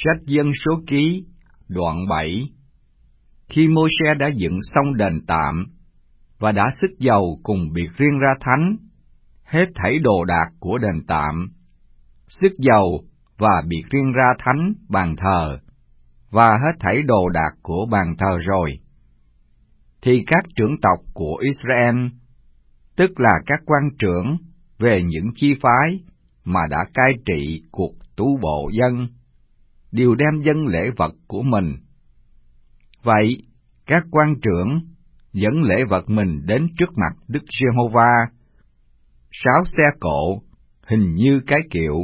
Sách Dân Số Ký, đoạn 7. Khi Mô-se đã dựng xong đền tạm và đã xức dầu cùng biệt riêng ra thánh, hết thảy đồ đạc của đền tạm, xức dầu và biệt riêng ra thánh bàn thờ, và hết thảy đồ đạc của bàn thờ rồi, thì các trưởng tộc của Israel, tức là các quan trưởng về những chi phái mà đã cai trị cuộc tu bộ dân, đều đem dâng lễ vật của mình. Vậy, các quan trưởng dẫn lễ vật mình đến trước mặt Đức Giê-hô-va, 6 xe cộ hình như cái kiệu,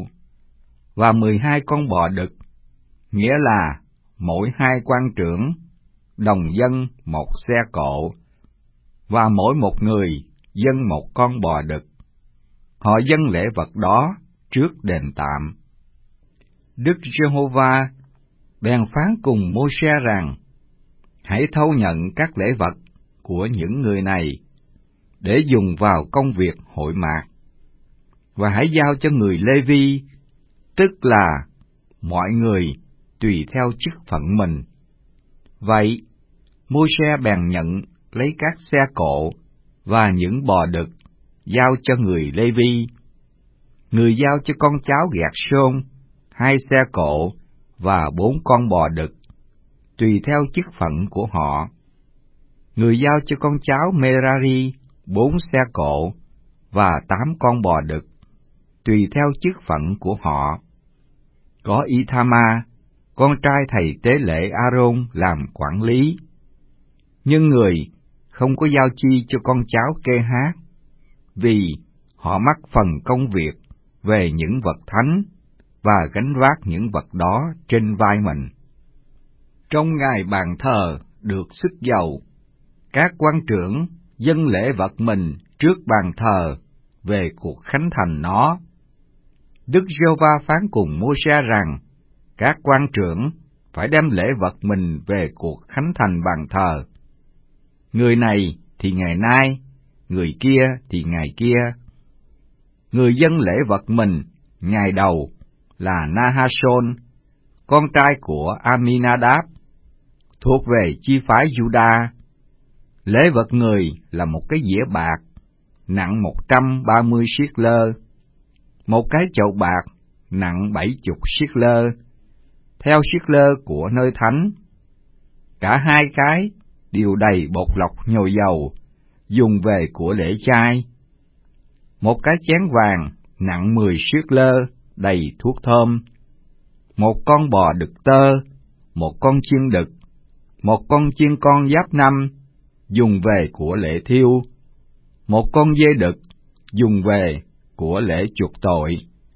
và 12 con bò đực, nghĩa là mỗi 2 quan trưởng đồng dâng 1 xe cộ, và mỗi một người dâng 1 con bò đực. Họ dâng lễ vật đó trước đền tạm. Đức Giê-hô-va bèn phán cùng Mô-se rằng: hãy thâu nhận các lễ vật của những người này để dùng vào công việc hội mạc, và hãy giao cho người Lê-vi, tức là mọi người tùy theo chức phận mình. Vậy, Mô-se bèn nhận lấy các xe cộ và những bò đực giao cho người Lê-vi. Người giao cho con cháu Gẹt-sôn 2 xe cộ và 4 con bò đực, tùy theo chức phận của họ. Người giao cho con cháu Mê-ra-ri 4 xe cộ và 8 con bò đực, tùy theo chức phận của họ. Có Y-tha-ma, con trai thầy tế lễ A-rôn làm quản lý. Nhưng người không có giao chi cho con cháu Kê-hát, vì họ mắc phần công việc về những vật thánh và gánh vác những vật đó trên vai mình. Trong ngày bàn thờ được xức dầu, các quan trưởng dâng lễ vật mình trước bàn thờ về cuộc khánh thành nó. Đức Giê-hô-va phán cùng Mô-se rằng các quan trưởng phải đem lễ vật mình về cuộc khánh thành bàn thờ. Người này thì ngày nay, người kia thì ngày kia. Người dâng lễ vật mình ngày đầu là Na-ha-sôn, con trai của Aminadab, thuộc về chi phái Juda. Lễ vật người là một cái dĩa bạc nặng 130 siết-lơ, một cái chậu bạc nặng 70 siết-lơ, theo siết-lơ của nơi thánh. Cả 2 cái đều đầy bột lọc nhồi dầu, dùng về của lễ chay. Một cái chén vàng nặng 10 siết-lơ, đầy thuốc thơm. Một con bò đực tơ, một con chiên đực, một con chiên con giáp năm, dùng về của lễ thiêu. Một con dê đực, dùng về của lễ chuộc tội,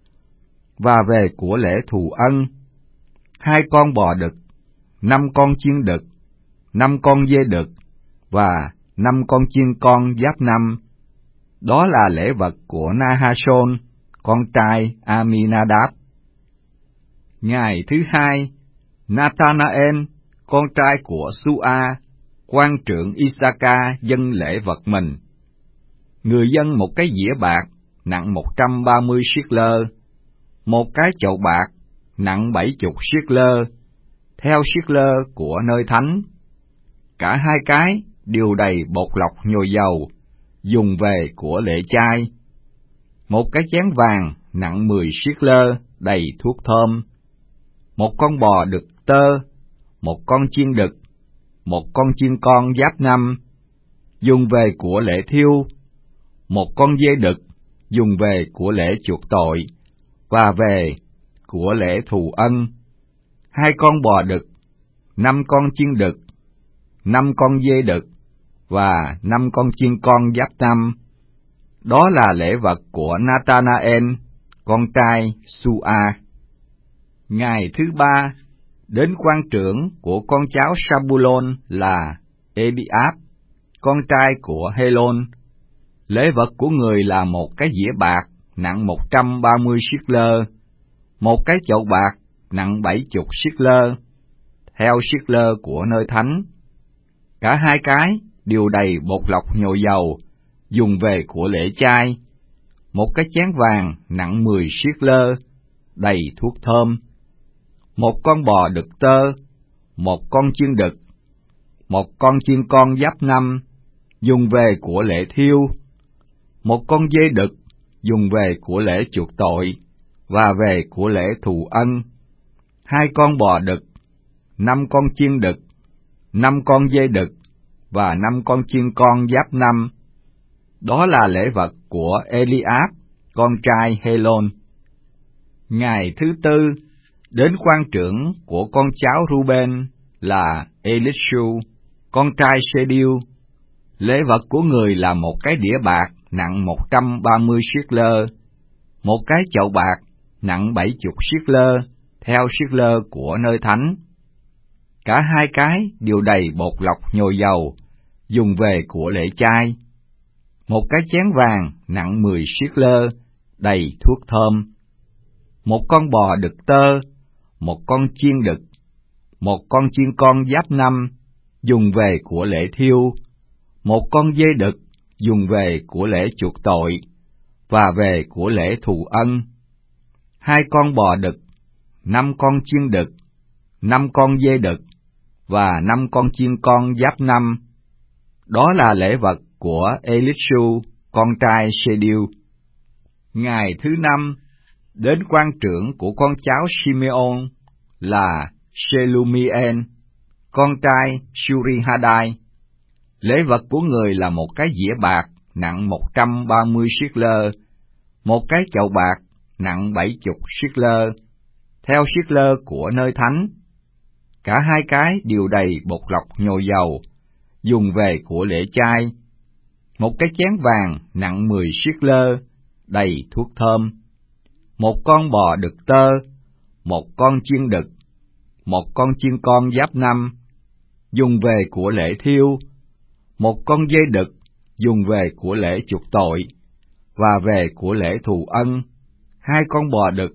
và về của lễ thù ân. 2 con bò đực, 5 con chiên đực, 5 con dê đực, và 5 con chiên con giáp năm. Đó là lễ vật của Na-ha-sôn, con trai Aminadab. Ngày thứ 2, Nathanael, con trai của Su-a, quan trưởng I-sa-ca dâng lễ vật mình. Người dâng một cái dĩa bạc nặng 130 siết-lơ, một cái chậu bạc nặng 70 siết-lơ, theo siết-lơ của nơi thánh. Cả 2 cái đều đầy bột lọc nhồi dầu, dùng về của lễ chay. Một cái chén vàng nặng 10 siết-lơ, đầy thuốc thơm. Một con bò đực tơ, một con chiên đực, một con chiên con giáp năm, dùng về của lễ thiêu. Một con dê đực, dùng về của lễ chuộc tội, và về của lễ thù ân. 2 con bò đực, 5 con chiên đực, 5 con dê đực, và 5 con chiên con giáp năm. Đó là lễ vật của Nathanael, con trai Su-a. Ngày thứ 3, đến quan trưởng của con cháu Sa-bu-lôn là Eliab, con trai của Hê-lôn. Lễ vật của người là một cái dĩa bạc nặng 130 siết-lơ, một cái chậu bạc nặng 70 siết-lơ, theo siết-lơ của nơi thánh. Cả 2 cái đều đầy bột lọc nhồi dầu, dùng về của lễ chay. Một cái chén vàng nặng 10 siết-lơ, đầy thuốc thơm. một con bò đực tơ, một con chiên đực, một con chiên con giáp 5, dùng về của lễ thiêu, một con dê đực, dùng về của lễ chuộc tội, và về của lễ thù ân, 2 con bò đực, 5 con chiên đực, 5 con dê đực, và 5 con chiên con giáp 5. Đó là lễ vật của Eliab, con trai Helon. Ngày thứ tư, đến quan trưởng của con cháu Ruben là Elishu, con trai Sediu. Lễ vật của người là một cái đĩa bạc nặng 130 siết-lơ, một cái chậu bạc nặng 70 siết-lơ, theo siết-lơ của nơi thánh. Cả hai cái đều đầy bột lọc nhồi dầu, dùng về của lễ chay. Một cái chén vàng nặng 10 siết-lơ, đầy thuốc thơm. Một con bò đực tơ, một con chiên đực, một con chiên con giáp 5, dùng về của lễ thiêu, một con dê đực, dùng về của lễ chuộc tội, và về của lễ thù ân, 2 con bò đực, 5 con chiên đực, 5 con dê đực, và 5 con chiên con giáp 5. Đó là lễ vật của Elishu, con trai Sediu. Ngày thứ năm, đến quan trưởng của con cháu Simeon là Shelumien, con trai Surihadai. Lễ vật của người là một cái dĩa bạc nặng 130 siết-lơ, một cái chậu bạc nặng 70 siết-lơ, theo siết-lơ của nơi thánh. Cả hai cái đều đầy bột lọc nhồi dầu, dùng về của lễ chay. Một cái chén vàng nặng 10 siết-lơ, đầy thuốc thơm. Một con bò đực tơ, một con chiên đực, một con chiên con giáp 5, dùng về của lễ thiêu, một con dê đực, dùng về của lễ chuộc tội, và về của lễ thù ân, 2 con bò đực,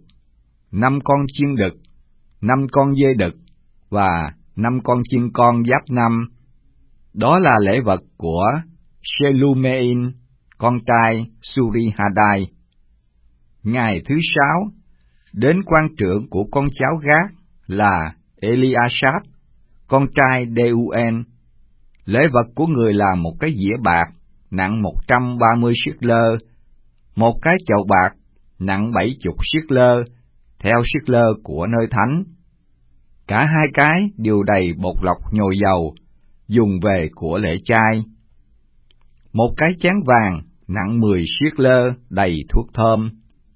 5 con chiên đực, 5 con dê đực, và 5 con chiên con giáp 5. Đó là lễ vật của Shelumein, con trai Surihadai. Ngày thứ sáu, đến quan trưởng của con cháu Gát là Eliasap, con trai Deuel. Lễ vật của người là một cái dĩa bạc nặng 130 siết-lơ, một cái chậu bạc nặng 70 siết-lơ, theo siết-lơ của nơi thánh. Cả hai cái đều đầy bột lọc nhồi dầu, dùng về của lễ chay. Một cái chén vàng nặng 10 siết-lơ, đầy thuốc thơm.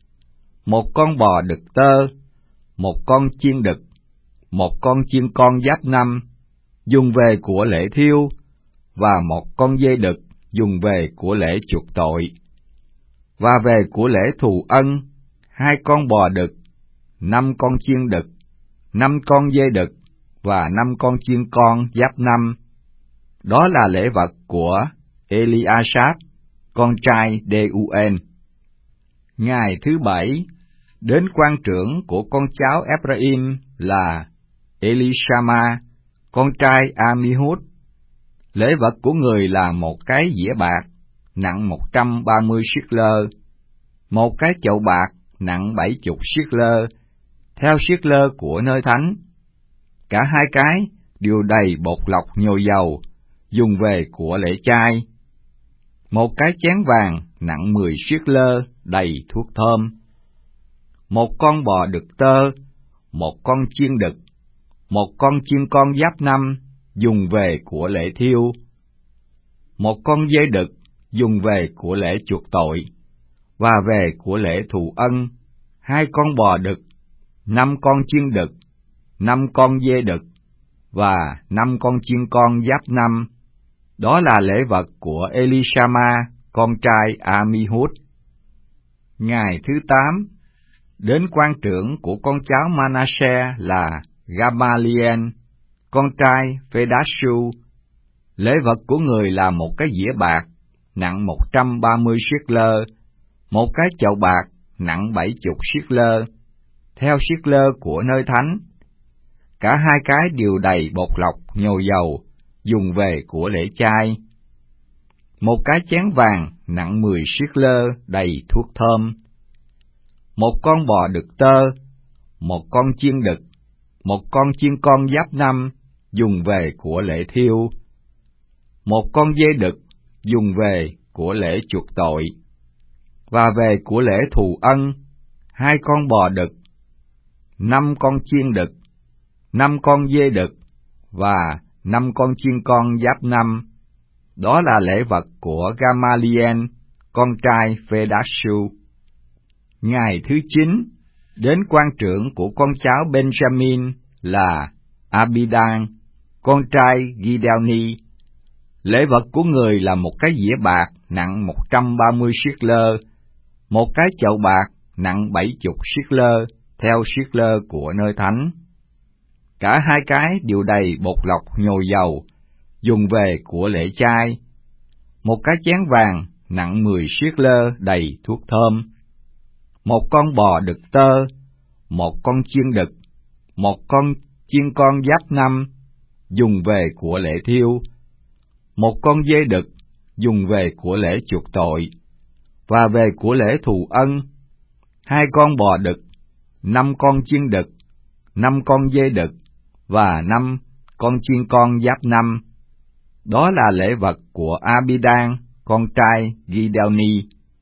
Một con bò đực tơ, một con chiên đực, một con chiên con giáp 5, dùng về của lễ thiêu, và một con dê đực, dùng về của lễ chuộc tội, và về của lễ thù ân, 2 con bò đực, 5 con chiên đực, 5 con dê đực, và 5 con chiên con giáp 5. Đó là lễ vật của Eliasap, con trai Deuel. Ngày thứ bảy, đến quan trưởng của con cháu Ephraim là Elishama, con trai Amihud. Lễ vật của người là một cái dĩa bạc nặng 130 siết-lơ, một cái chậu bạc nặng 70 siết-lơ, theo siết-lơ của nơi thánh. Cả hai cái đều đầy bột lọc nhồi dầu, dùng về của lễ chay. Một cái chén vàng nặng 10 siết-lơ, đầy thuốc thơm. Một con bò đực tơ, một con chiên đực, một con chiên con giáp 5, dùng về của lễ thiêu. Một con dê đực, dùng về của lễ chuộc tội, và về của lễ thù ân, 2 con bò đực, 5 con chiên đực, 5 con dê đực, và 5 con chiên con giáp 5. Đó là lễ vật của Elishama, con trai Amihud. Ngày thứ 8, đến quan trưởng của con cháu Manasseh là Gamaliel, con trai Phedashu. Lễ vật của người là một cái dĩa bạc nặng 130 siết-lơ, một cái chậu bạc nặng 70 siết-lơ, theo siết-lơ của nơi thánh. Cả hai cái đều đầy bột lọc nhồi dầu, dùng về của lễ chay. Một cái chén vàng nặng 10 siết-lơ, đầy thuốc thơm. Một con bò đực tơ, một con chiên đực, một con chiên con giáp năm dùng về của lễ thiêu, một con dê đực dùng về của lễ chuộc tội, và về của lễ thù ân, 2 con bò đực, 5 con chiên đực, 5 con dê đực, và 5 con chiên con giáp năm. Đó là lễ vật của Gamaliel, con trai Phedashu. Ngày thứ 9, đến quan trưởng của con cháu Benjamin là Abidan, con trai Gideoni. Lễ vật của người là một cái dĩa bạc nặng 130 siết lơ, một cái chậu bạc nặng 70 siết lơ, theo siết lơ của nơi thánh. Cả hai cái đều đầy bột lọc nhồi dầu, dùng về của lễ chay. Một cái chén vàng nặng 10 siết lơ đầy thuốc thơm. Một con bò đực tơ, một con chiên đực, một con chiên con giáp năm, dùng về của lễ thiêu. Một con dê đực, dùng về của lễ chuộc tội, và về của lễ thù ân, 2 con bò đực, 5 con chiên đực, 5 con dê đực, và 5 con chiên con giáp năm. Đó là lễ vật của Abidan, con trai Gideoni.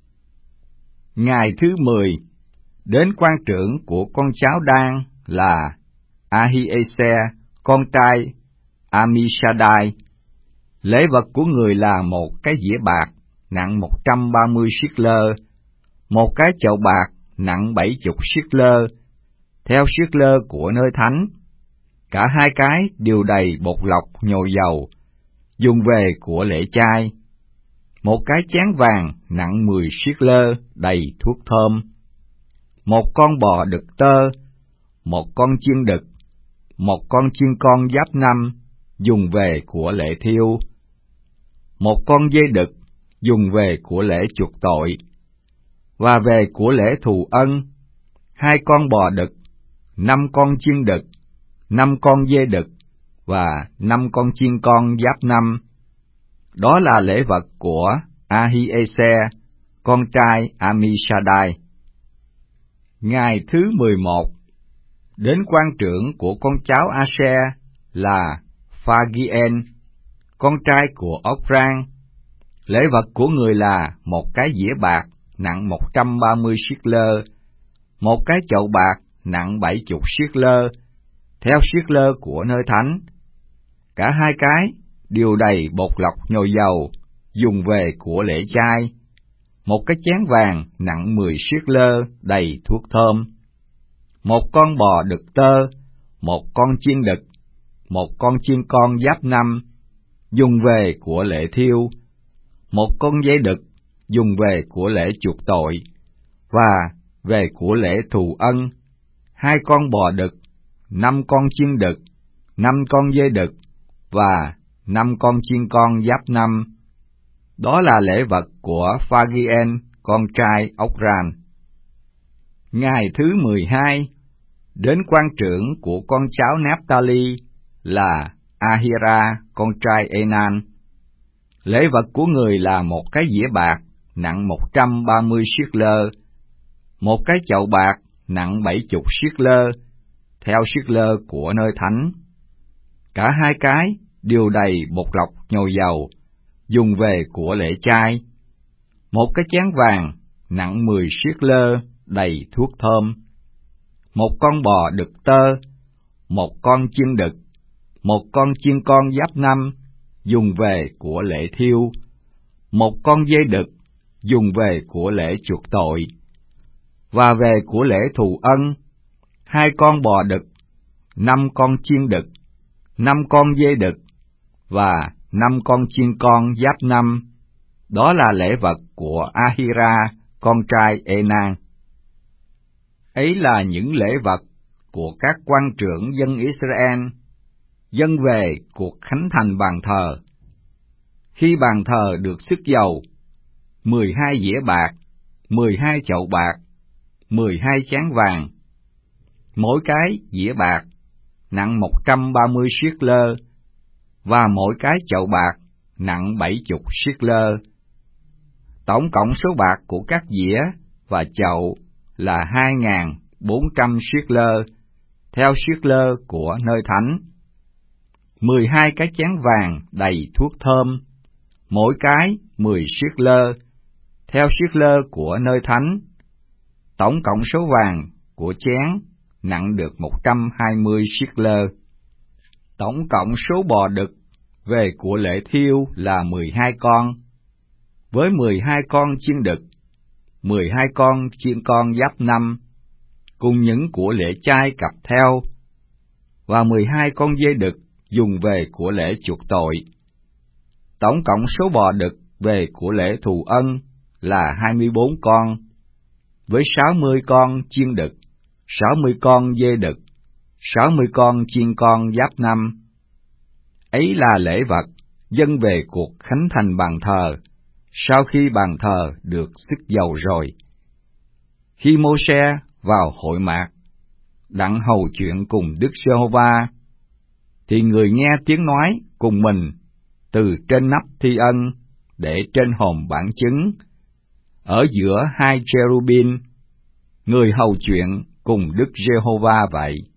Ngày thứ 10, đến quan trưởng của con cháu Dan là Ahiezer, con trai Amishadai. Lễ vật của người là một cái dĩa bạc nặng 130 siết lơ, một cái chậu bạc nặng 70 siết lơ, theo siết lơ của nơi thánh. Cả hai cái đều đầy bột lọc nhồi dầu, dùng về của lễ chay. Một cái chén vàng nặng 10 siết lơ đầy thuốc thơm. Một con bò đực tơ, một con chiên đực, một con chiên con giáp năm, dùng về của lễ thiêu. Một con dê đực, dùng về của lễ chuộc tội, và về của lễ thù ân, 2 con bò đực, 5 con chiên đực, 5 con dê đực, và 5 con chiên con giáp năm. Đó là lễ vật của Ahiezer, con trai Amishadai. Ngày thứ 11, đến quan trưởng của con cháu Asher là Phagien, con trai của Okran. Lễ vật của người là một cái dĩa bạc nặng 130 siết lơ, một cái chậu bạc nặng 70 siết lơ, theo siết lơ của nơi thánh. Cả hai cái đều đầy bột lọc nhồi dầu, dùng về của lễ chay. Một cái chén vàng nặng 10 siết lơ đầy thuốc thơm. Một con bò đực tơ, một con chiên đực, một con chiên con giáp năm, dùng về của lễ thiêu. Một con dê đực, dùng về của lễ chuộc tội, và về của lễ thù ân, 2 con bò đực, 5 con chiên đực, 5 con dê đực, và 5 con chiên con giáp năm. Đó là lễ vật của Phagien, con trai Okran. Ngày thứ 12, đến quan trưởng của con cháu Naphtali là Ahira, con trai Enan. Lễ vật của người là một cái dĩa bạc nặng 130 siết lơ, một cái chậu bạc nặng 70 siết lơ, theo siết lơ của nơi thánh. Cả hai cái đều đầy bột lọc nhồi dầu, dùng về của lễ chay. Một cái chén vàng nặng 10 siết lơ đầy thuốc thơm. Một con bò đực tơ, một con chiên đực, một con chiên con giáp năm, dùng về của lễ thiêu. Một con dê đực, dùng về của lễ chuộc tội, và về của lễ thù ân, 2 con bò đực, 5 con chiên đực, 5 con dê đực, và 5 con chiên con giáp năm. Đó là lễ vật của Ahira, con trai Enan. Ấy là những lễ vật của các quan trưởng dân Israel, dâng về cuộc khánh thành bàn thờ. Khi bàn thờ được sức dầu, 12 dĩa bạc, 12 chậu bạc, 12 chén vàng. Mỗi cái dĩa bạc nặng 130 siết lơ, và mỗi cái chậu bạc nặng 70 siết lơ. Tổng cộng số bạc của các dĩa và chậu là 2.400 siết lơ, theo siết-lơ của nơi thánh. 12 cái chén vàng đầy thuốc thơm, mỗi cái 10 siết-lơ, theo siết-lơ của nơi thánh. Tổng cộng số vàng của chén nặng được 120 siết-lơ. Tổng cộng số bò đực về của lễ thiêu là 12 con, với 12 con chiên đực, 12 con chiên con giáp năm, cùng những của lễ chay cặp theo, và 12 con dê đực dùng về của lễ chuộc tội. Tổng cộng số bò đực về của lễ thù ân là 24 con, với 60 con chiên đực, 60 con dê đực, 60 con chiên con giáp năm. Ấy là lễ vật dâng về cuộc khánh thành bàn thờ, sau khi bàn thờ được xức dầu rồi. Khi Mô-se vào hội mạc, đặng hầu chuyện cùng Đức Giê-hô-va, thì người nghe tiếng nói cùng mình từ trên nắp thi ân để trên hòm bản chứng, ở giữa hai cherubin, người hầu chuyện cùng Đức Giê-hô-va vậy.